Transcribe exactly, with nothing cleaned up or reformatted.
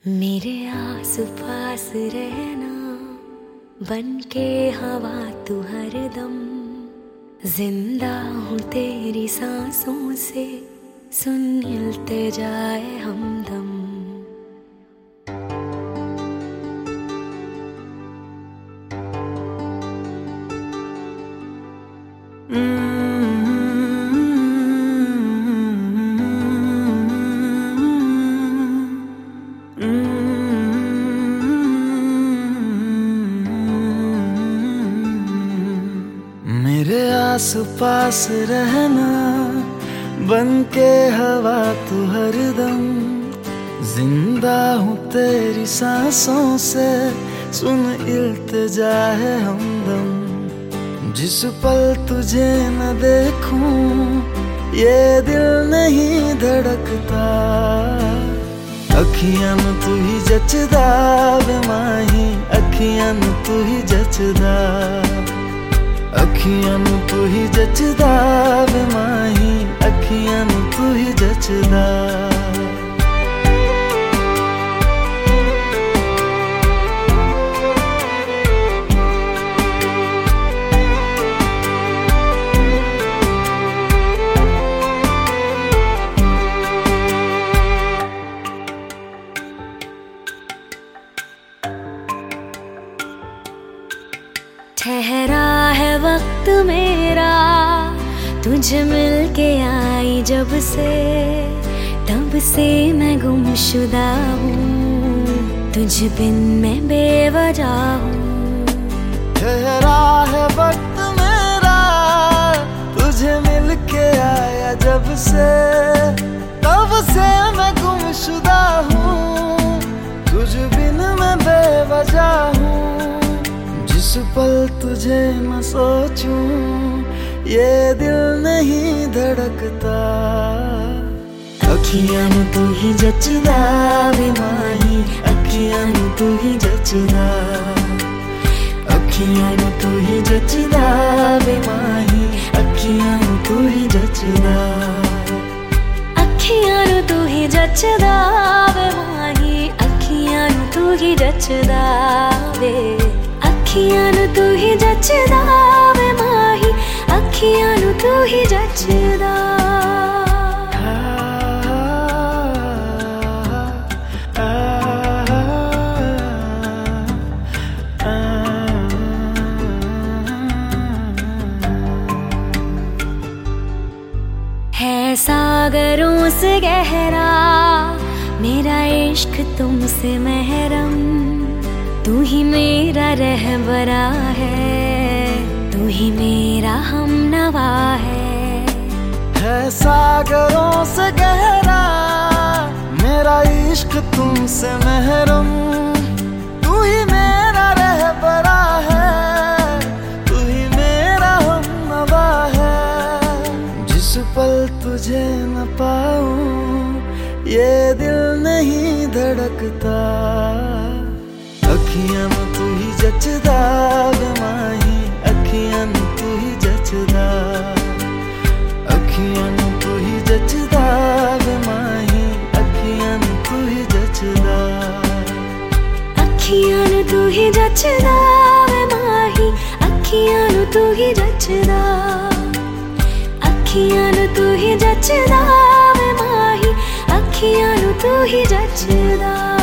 मेरे आस पास रहना, बन के हवा तू हरदम। जिंदा हूँ तेरी सांसों से, सुन मिलते जाए हमदम। मेरे आस पास रहना, बन के हवा तू हरदम। जिंदा हूँ तेरी सांसों से, सुन इल्तिजा है हमदम। जिस पल तुझे न देखूं, ये दिल नहीं धड़कता। अखियां नू तू ही जचदा वे माही, अखियां नू तू ही जचदा। अखियां नू तू ही जचदा वे माही, अखियां नू तू ही जचदा। ठहरा है वक्त मेरा, तुझे मिलके आई जब से, तब से मैं गुमशुदा हूँ, तुझ बिन मैं बेवजह हूँ। ठहरा है वक्त मेरा, तुझे मिलके आया जब से, तब से मैं गुमशुदा हूँ, तुझ बिन मैं बेवजह हूँ। जिस पल तुझे न सोचूं, ये दिल नहीं धड़कता। अखियां नू तू ही जचदा वे माही, अखियां नू तू ही जचदा। अखियां नू तू ही जचदा वे माही, अखियां नू तू ही जचदा। अखियां नू तू ही जचदा वे माही, अखियां नू तू ही जचदा वे। अखियां नू तू ही जचदा वे माही, अखियां नू तू ही जचदा। है सागरों से गहरा मेरा इश्क तुमसे महरम। तू ही मेरा रहबरा है, तू ही मेरा हमनवा है। है सागरों से गहरा मेरा इश्क तुमसे महरम। तू ही मेरा रहबरा है, तू ही मेरा हमनवा है। जिस पल तुझे न पाऊं, ये दिल नहीं धड़कता। अखियां नू तू ही जचदा वे माही, अखियां नू तू ही जचदा। अखियां नू तू ही जचदा वे माही, अखियां नू तू ही जचदा। अखियां नू तू ही जचदा वे माही, अखियां नू तू ही जचदा। अखियां नू तू ही जचदा वे माही, अखियां नू तू ही जचदा।